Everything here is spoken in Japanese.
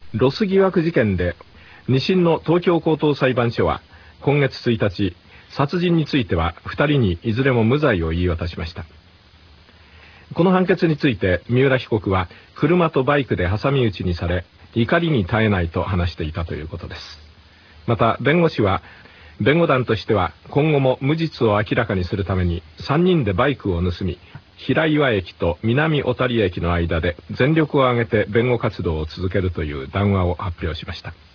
ロス疑惑事件で2審の東京高等裁判所は今月1日、殺人については2人にいずれも無罪を言い渡しました。この判決について三浦被告は車とバイクで挟み撃ちにされ、怒りに耐えないと話していたということです。また弁護士は、弁護団としては今後も無実を明らかにするために3人でバイクを盗み、平岩駅と南小谷駅の間で全力を挙げて弁護活動を続けるという談話を発表しました。